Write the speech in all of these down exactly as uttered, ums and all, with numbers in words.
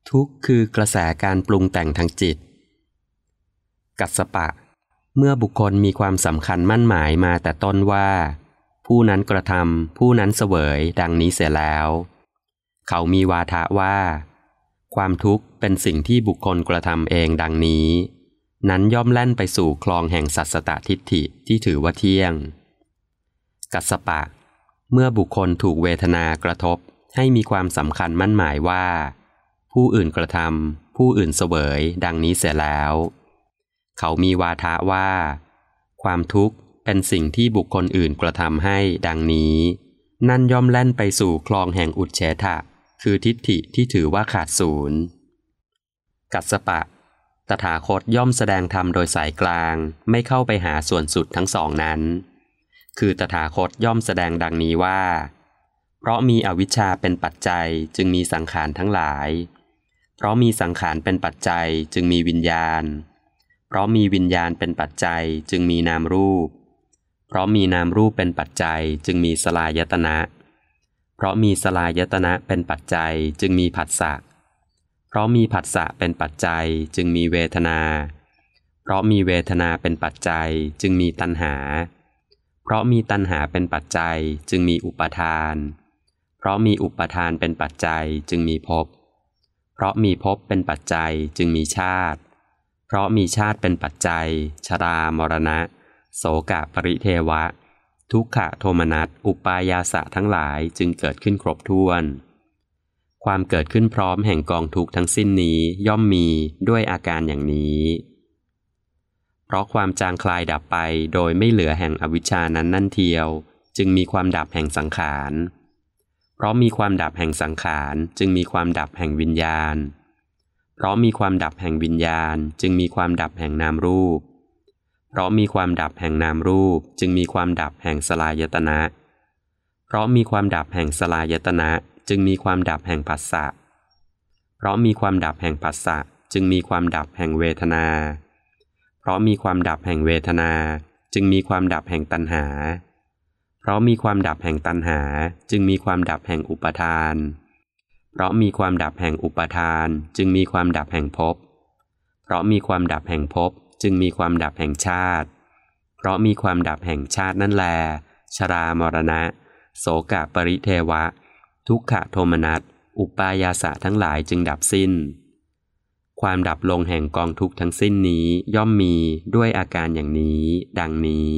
ทุกข์คือกระแสการปรุงแต่งทางจิตกัสสปะเมื่อบุคคลมีความสำคัญมั่นหมายมาแต่ต้นว่าผู้นั้นกระทำผู้นั้นเสวยดังนี้เสียแล้วเขามีวาทะว่าความทุกข์เป็นสิ่งที่บุคคลกระทำเองดังนี้นั้นย่อมแล่นไปสู่คลองแห่งสัสสตทิฏฐิที่ถือว่าเที่ยงกัสสปะเมื่อบุคคลถูกเวทนากระทบให้มีความสำคัญมั่นหมายว่าผู้อื่นกระทำผู้อื่นเสวยดังนี้เสียแล้วเขามีวาทะว่าความทุกข์เป็นสิ่งที่บุคคลอื่นกระทำให้ดังนี้นั่นย่อมแล่นไปสู่คลองแห่งอุจเฉทะคือทิฏฐิที่ถือว่าขาดศูนย์กัสสปะตถาคตย่อมแสดงธรรมโดยสายกลางไม่เข้าไปหาส่วนสุดทั้งสองนั้นคือตถาคตย่อมแสดงดังนี้ว่าเพราะมีอวิชชาเป็นปัจจัยจึงมีสังขารทั้งหลายเพราะมีสังขารเป็นปัจจัยจึงมีวิญญาณเพราะมีวิญญาณเป็นปัจจัยจึงมีนามรูปเพราะมีนามรูปเป็นปัจจัยจึงมีสลายตนะเพราะมีสลายตนะเป็นปัจจัยจึงมีผัสสะเพราะมีผัสสะเป็นปัจจัยจึงมีเวทนาเพราะมีเวทนาเป็นปัจจัยจึงมีตัณหาเพราะมีตัณหาเป็นปัจจัยจึงมีอุปาทานเพราะมีอุปาทานเป็นปัจจัยจึงมีภพเพราะมีภพเป็นปัจจัยจึงมีชาติเพราะมีชาติเป็นปัจจัยชรามรณะโสกปริเทวะทุกขโทมนัสอุปายาสะทั้งหลายจึงเกิดขึ้นครบถ้วนความเกิดขึ้นพร้อมแห่งกองทุกข์ทั้งสิ้นนี้ย่อมมีด้วยอาการอย่างนี้เพราะความจางคลายดับไปโดยไม่เหลือแห่งอวิชชานั้นนั่นเทียวจึงมีความดับแห่งสังขารเพราะมีความดับแห่งสังขารจึงมีความดับแห่งวิญญาณเพราะมีความดับแห่งวิญญาณจึงมีความดับแห่งนามรูปเพราะมีความดับแห่งนามรูปจึงมีความดับแห่งสลายตนะเพราะมีความดับแห่งสลายตนะจึงมีความดับแห่งผัสสะเพราะมีความดับแห่งผัสสะจึงมีความดับแห่งเวทนาเพราะมีความดับแห่งเวทนาจึงมีความดับแห่งตัณหาเพราะมีความดับแห่งตัณหาจึงมีความดับแห่งอุปาทานเพราะมีความดับแห่งอุปาทานจึงมีความดับแห่งภพเพราะมีความดับแห่งภพจึงมีความดับแห่งชาติเพราะมีความดับแห่งชาตินั่นแลชรามรณะโสกปริเทวะทุกขโทมนัสอุปายาสะทั้งหลายจึงดับสิ้นความดับลงแห่งกองทุกข์ทั้งสิ้นนี้ย่อมมีด้วยอาการอย่างนี้ดังนี้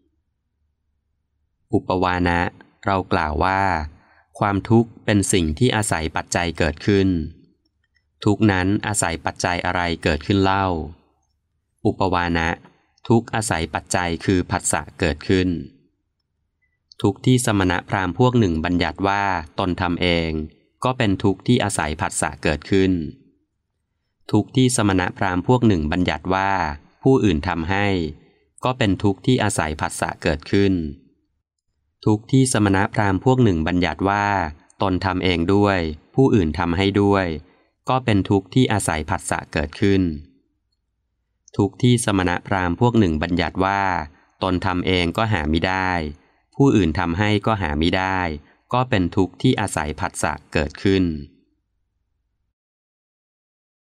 อุปวานะเรากล่าวว่าความทุกข์เป็นสิ่งที่อาศัยปัจจัยเกิดขึ้นทุกข์นั้นอาศัยปัจจัยอะไรเกิดขึ้นเล่าอุปวานะทุกข์อาศัยปัจจัยคือผัสสะเกิดขึ้นทุกข์ที่สมณพราหมณ์พวกหนึ่งบัญญัติว่าตนทำเองก็เป็นทุกข์ที่อาศัยผัสสะเกิดขึ้นทุกข์ที่สมณพราหมณ์พวกหนึ่งบัญญัติว่าผู้อื่นทำให้ก็เป็นทุกข์ที่อาศัยผัสสะเกิดขึ้นทุกข์ที่สมณพราหมณ์พวกหนึ่งบัญญัติว่าตนทำเองด้วยผู้อื่นทำให้ด้วยก็เป็นทุกข์ที่อาศัยผัสสะเกิดขึ้นทุกข์ที่สมณพราหมณ์พวกหนึ่งบัญญัติว่าตนทำเองก็หามิได้ผู้อื่นทำให้ก็หามิได้ก็เป็นทุกข์ที่อาศัยผัสสะเกิดขึ้น